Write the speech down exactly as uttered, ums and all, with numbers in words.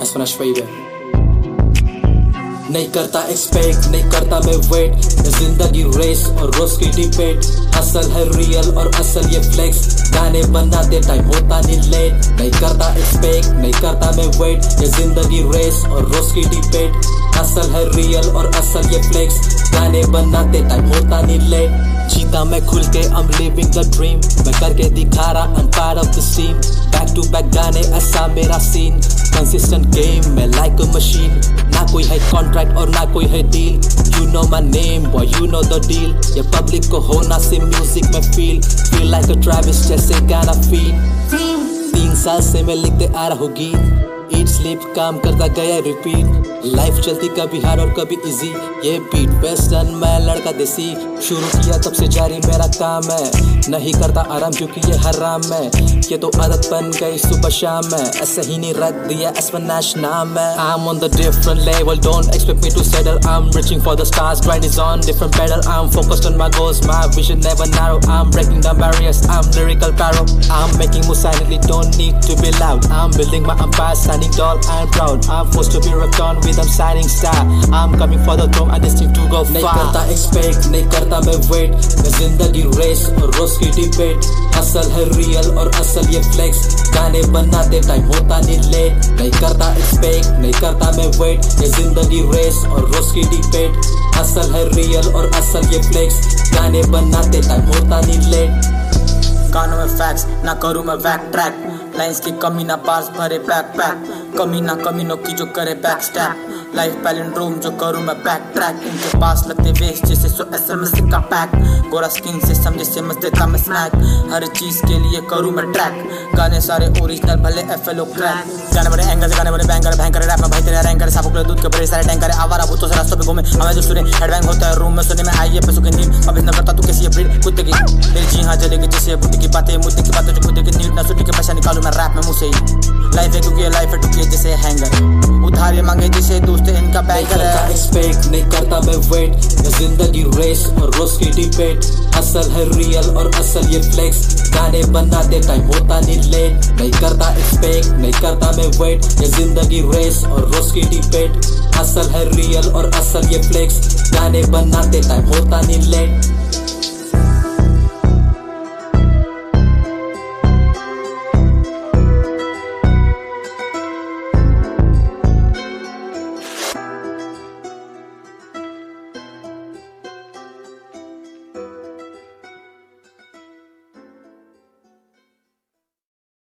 Espanash baby. नहीं करता expect, नहीं करता मैं वेट, ये जिंदगी रेस और रोज की डिबेट। असल है रियल और असल ये फ्लेक्स, गाने बनाते टाइम होता नहीं लेट। नहीं करता एक्सपेक्ट, नहीं करता मैं वेट, ये जिंदगी रेस और रोज की डिबेट। असल है रियल और असल ये फ्लेक्स, गाने बनाते टाइम होता नहीं लेट। जीता मैं खुल के, I'm living the dream, मैं करके दिखा रहा, I'm part of the scene। Back to back गाने ऐसा मेरा सीन, कंसिस्टेंट गेम में लाइक अ मशीन। ना कोई है कॉन्ट्रैक्ट और ना कोई है deal, you know my name boy, you know the deal. ये पब्लिक को होना से म्यूजिक में feel, feel like a Travis जैसे गाना फील। तीन साल से मैं लिखते आ रहा हूँ गीत, ईट स्लीप काम करता गया रिपीट। लाइफ चलती कभी हार्ड और कभी इजी, ये बीट वेस्टर्न मैं लड़का देसी। शुरू किया तब से जारी मेरा काम है, नहीं करता आराम क्योंकि ये हराम है। ये तो आदत बन गई सुबह शाम में, ऐसे ही नहीं रख दिया एस्पनाश नाम है। I'm on the different level, don't expect me to settle, I'm reaching for the stars, grind is on different pedal। I'm focused on my goals, my vision never narrow, I'm breaking down barriers, I'm lyrical pharaoh। I'm making moves silently, don't need to be loud, I'm building my empire, standing tall and proud। I'm forced to be rocked on with I'm shining star, I'm coming for the throne, I'm destined to go far। नहीं करता expect, नहीं करता मैं wait, मैं जिंदगी race और रोज की debate. असल है रियल और असल ये फ्लेक्स, गाने बनाते टाइम होता नहीं लेट। नहीं करता एक्सपेक्ट, नहीं करता मैं वेट, ये जिंदगी रेस और रोज की डिबेट। असल है रियल और असल ये फ्लेक्स, गाने बनाते टाइम होता नहीं लेट। गानों में फैक्ट्स ना करूँ मैं बैक ट्रैक, लाइंस की कमी ना पास भरे बैक पैक, कमी ना कमीनों की जो करे बैक स्टैप। लाइफ पैलेंड्रोम जो करूँ मैं बैक ट्रैक, इनके पास लगते वेस्ट जैसे सो एसएमएस का पैक। गोरा स्किन से समझे से मत देता मैं स्नैक, हर चीज के लिए करूँ मैं ट्रैक। गाने सारे ओरिजिनल भले एफएलओ क्रैक, गाने बड़े एंगल गाने बड़े बैंकर भयंकर रैप में भाई तेरे रैंकर साफों के दूध के बड़े सारे टैंकर आवारा भूतों से रास्तों पे घूमे हमें जो सुने हेडबैंग होता है रूम में सुने में आइए पैसों की नींद। अब इतना करता तू कैसी ब्रीड कुत्ते की तेरी जी हाँ जलेगी जैसे बुद्धि की बातें मुद्दे की बातें जो खुद की नीड ना सुटी के पैसा निकालू मैं रैप में मुँह से ही। लाइफ है क्योंकि लाइफ है टुकी जैसे हैंगर, उधार ये मांगे जैसे दोस्त इनका बैंकर है। एक्सपेक्ट, नहीं करता मैं वेट, ये जिंदगी रेस और रोज की डिबेट। असल है रियल और असल ये फ्लेक्स, गाने बनाते टाइम होता नहीं लेट। नहीं करता एक्सपेक्ट, नहीं करता मैं वेट, ये जिंदगी रेस और रोज की डिबेट। असल है रियल और असल ये फ्लेक्स, गाने बनाते टाइम होता नहीं लेट।